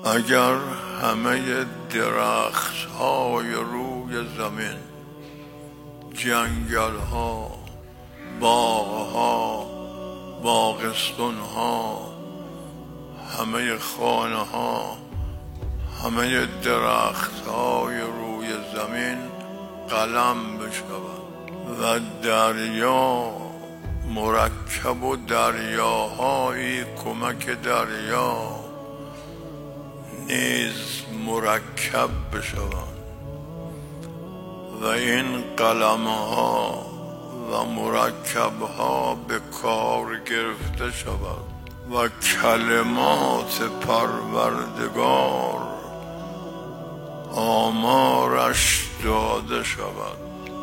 اگر همه درخت های روی زمین، جنگل ها، باغ ها، باغستون ها، همه خانه ها، همه درخت های روی زمین قلم بشود و دریا مرکب و دریاهایی کمک دریا نیز مرکب بشوند و این قلم ها و مرکب ها به کار گرفته شود و کلمات پروردگار آمارش داده شود.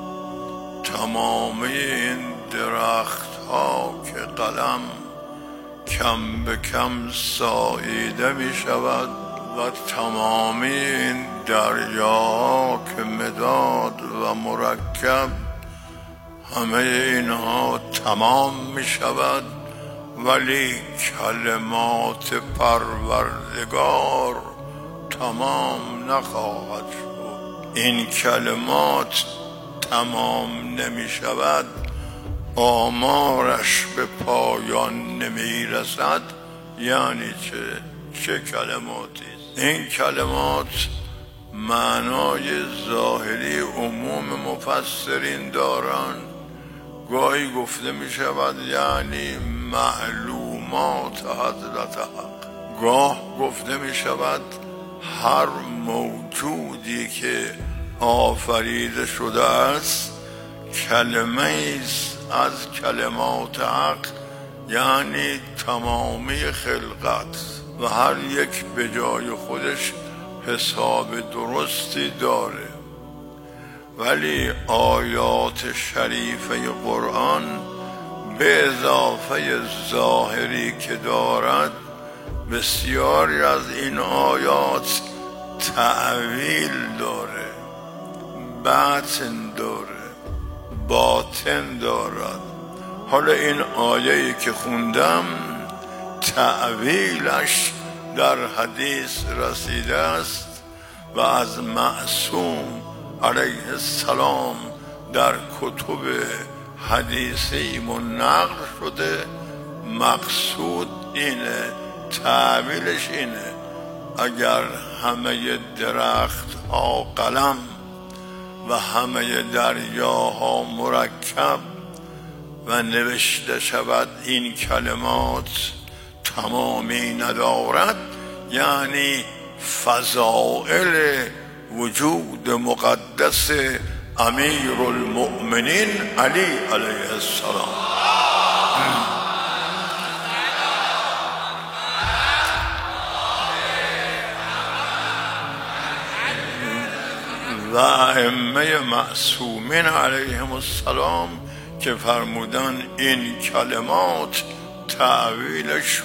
تمام این درخت ها که قلم کم به کم ساییده می شود و تمامی این دریاها که مداد و مرکب، همه اینها تمام می شود، ولی کلمات پروردگار تمام نخواهد شد. این کلمات تمام نمی شود، آمارش به پایان نمی رسد. یعنی چه کلماتی است؟ این کلمات معنای ظاهری عموم مفسرین دارند. گاهی گفته می شود یعنی معلومات حضرت حق، گاه گفته می شود هر موجودی که آفریده شده است کلمه است از کلمات حق، یعنی تمامی خلقت، و هر یک به جای خودش حساب درستی داره. ولی آیات شریفه قرآن به اضافه ظاهری که دارد، بسیاری از این آیات تأویل داره، باطن داره، باطن دارد. حالا این آیه‌ای که خوندم تأویلش در حدیث رسیده است و از معصوم علیه السلام در کتب حدیثی نقل شده. مقصود اینه، تعبیرش اینه: اگر همه درخت ها قلم و همه دریاها مرکب و نوشته شود این کلمات تمامی ندارد، یعنی فضائل وجود مقدس امیر المؤمنین علی علیه السلام و ائمه معصومین علیهم السلام که فرمودن این کلمات تعویلش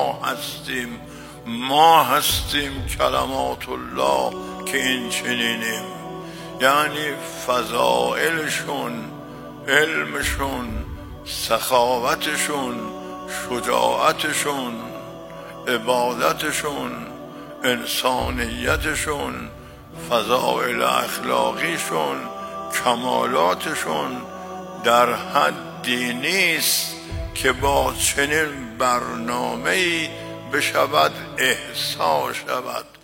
ما هستیم کلمات الله که این چنینیم. یعنی فضائلشون، علمشون، سخاوتشون، شجاعتشون، عبادتشون، انسانیتشون، فضائل اخلاقیشون، کمالاتشون در حدی نیست که با چنین برنامه‌ای بشود احصا شود.